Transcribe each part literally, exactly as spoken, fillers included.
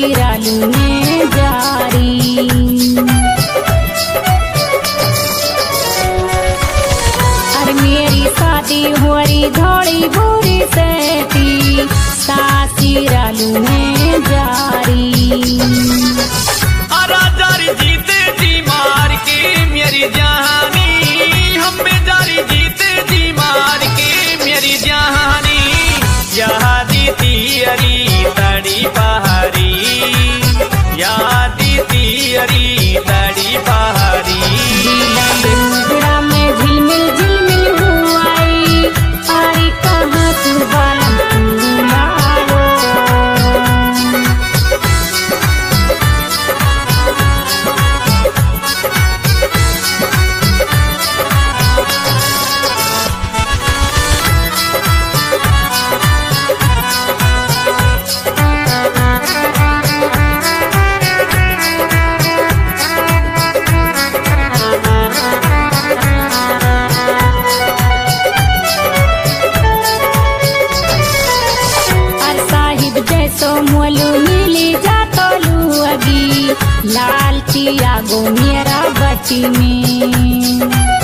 सासिरालू में जारी। अरे मेरी शादी हो रही धोड़ी बुरी सेती सासिरालू में जारी। जारी जीते जी मार के मेरी जहानी हम पे जारी जीते जी मार के मेरी जहानी। यादी तियरी तड़ी पहाड़ी यादी तियरी तड़ी पहाड़ी। डूबड़ा में झिलमिल झिलमिल हुआई अरे कहाँ तू बालम तू मारो। जैसो मोलू मिली जातो लुअगी लाल चिया गो मेरा बटी में।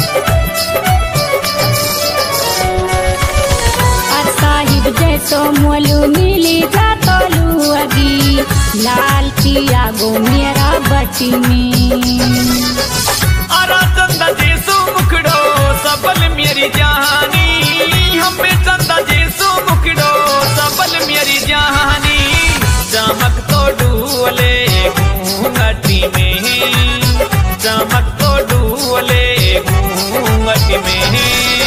और साहिब जैसो मोलू मिली जातो लुअगी लाल चिया गो मेरा बटी में। अरा चंदा जैसो मुखड़ो सबल मेरी जहानी हम पे चंदा जैसो मुखड़ो सबल मेरी जहानी। चमक तो डूले घूंघटी में चमक तो डूले घूंघटी में।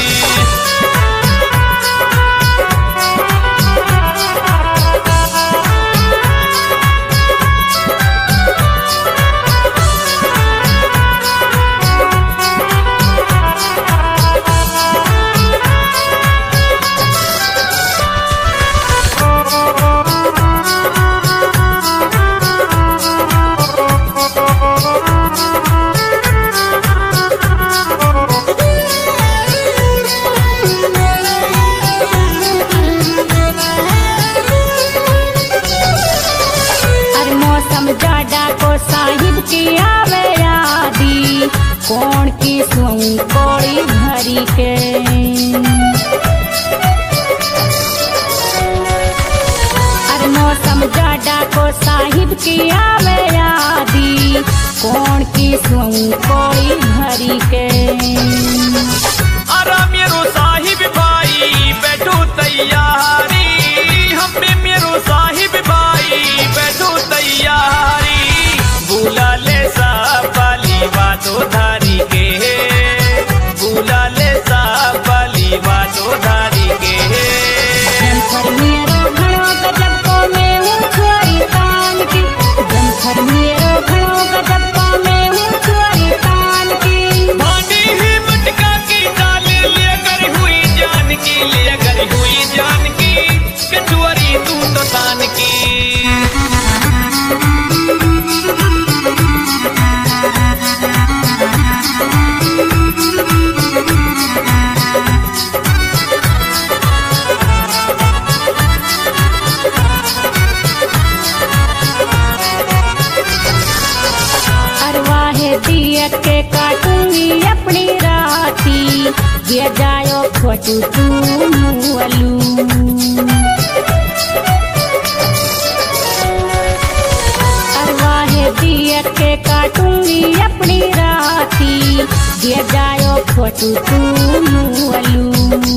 जाडा को साहिब की आवे यादी कौन की सुई कोड़ी भरी के। अरे मौसम जाडा को साहिब की आवे यादी कौन की सुई कोड़ी भरी के। अरे मेरो साहिब भाई बैठो तैयारी हम पे मेरो साहिब भाई बैठो तैयारी। बुला ले सा पाली बातो धारी के बुला ले सा पाली बातो धारी के। जमखर मेरो घड़ो गजब को मैं हूँ छोरी तान की जमखर मेरो घड़ो गजब को मैं हूँ छोरी तान की। भांडी ही मटका की डाल ले कर हुई जान की ले कर हुई जान की कचुअरी तू तो तान की। दिया के काटूंगी अपनी राती ये जायो खोटू तू मुअलू। अरवाहे दिया के काटूंगी अपनी राती ये जायो खोटू तू मुअलू।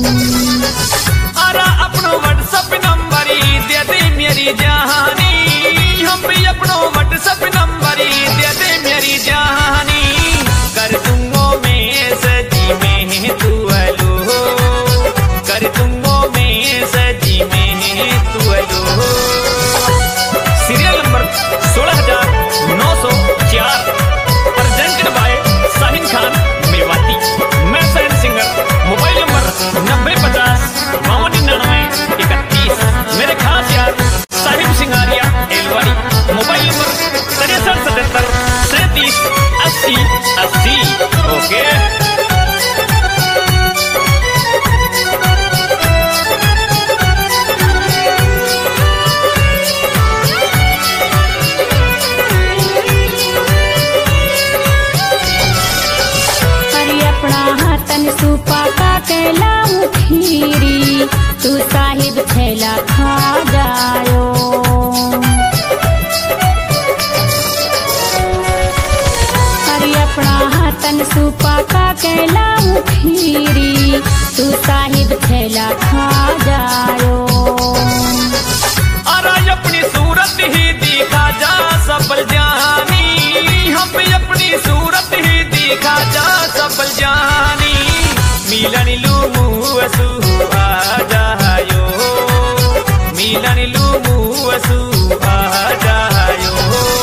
अरे अपनो व्हाट्सएप नंबर दे दे मेरी जहानी हम भी अपनो व्हाट्सएप नंबर दे दे मेरी जहानी। कर दूंगो में सजी में तू अलो कर दूंगो में सजी में तू अलो। सीरियल नंबर सोलह हजार नौ सौ चार प्रेजेंटेड बाय शाहीन खान मेवाती मैं सैन सिंगर। मोबाइल नंबर नब्बे साहिब थैला खा जायो। अरे अपना हाथन सुपा का कहलाऊ खीरी, तू साहिब थैला खा जायो। अरे अपनी सूरत ही दिखा जा सफल जानी, हम अपनी सूरत ही दिखा जा सफल जानी। मिलन लूमू असू आ जायो, मिलन लूमू असू आ जायो।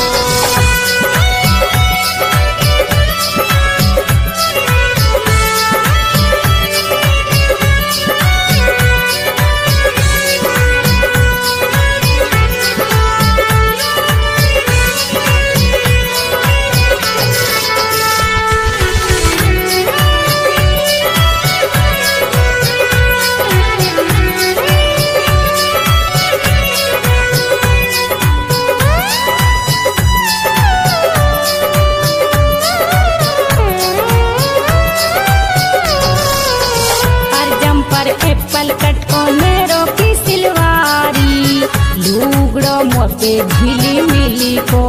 एप्पल कटको मेरो की सिलवारी, लूगड़ो मोटे झिली मिली को।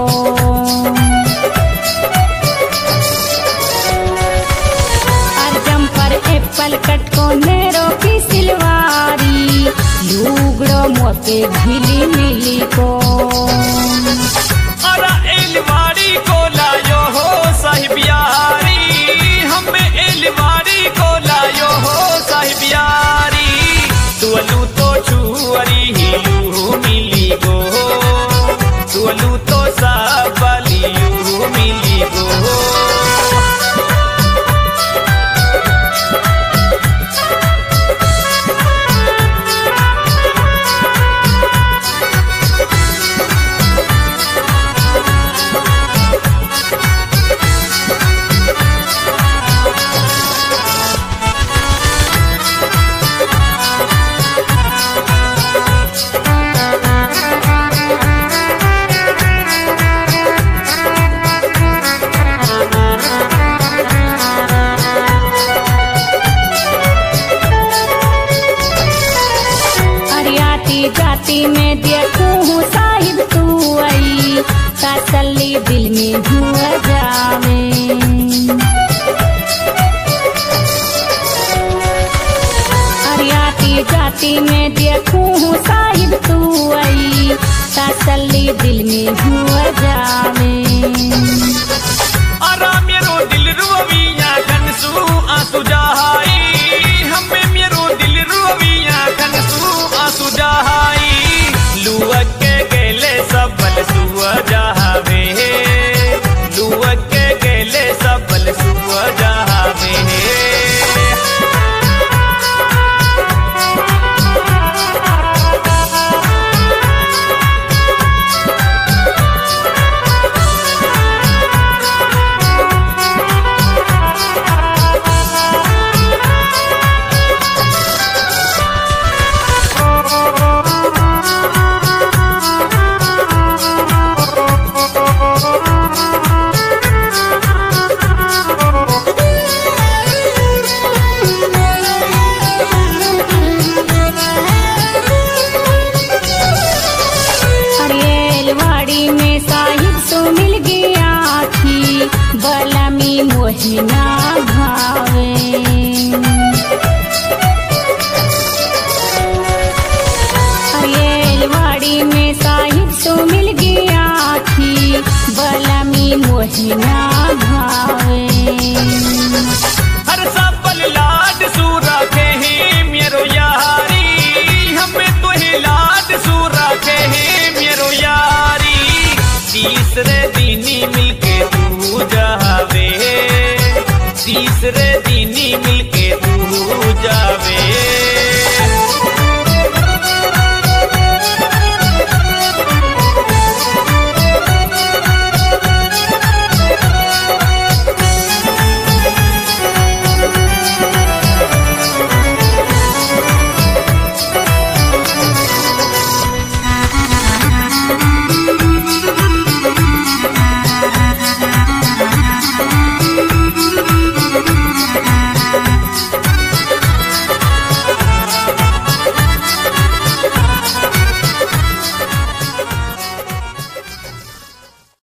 अर्जम पर एप्पल कटको मेरो की सिलवारी, लूगड़ो मोटे झिली मिली को। अरे एलवाड़ी को लायो हो साहिब यारी, हमें एलवाड़ी को लायो हो साहिब यारी। तुअलू तो छुअरी हिलू मिली गो, तुअलू तो साबलियू मिली गो। जाती में देखूं साहिब तू आई, तसल्ली दिल में हुआ जावे। अरियाती जाती में देखूं साहिब तू आई, तसल्ली दिल में हुआ जावे। अरा मेरो दिल रुविया कनसू आंसू जहाई, हमें मेरो दिल रुविया कनसू आंसू जहाई। लुअ के गेले सबल सुअ जहावे, लुअ के गेले सबल सुअ जहावे। मोहिना भावे अरेलवाड़ी में साहिब सो मिल गया थी, बलमी मोहिना भावे। हर सबल लाड सू रखे हैं मेरो यारी, हमें तो ही लाड सू रखे हैं मेरो यारी। तीसरे दिन मिलके तू जावे, तीसरे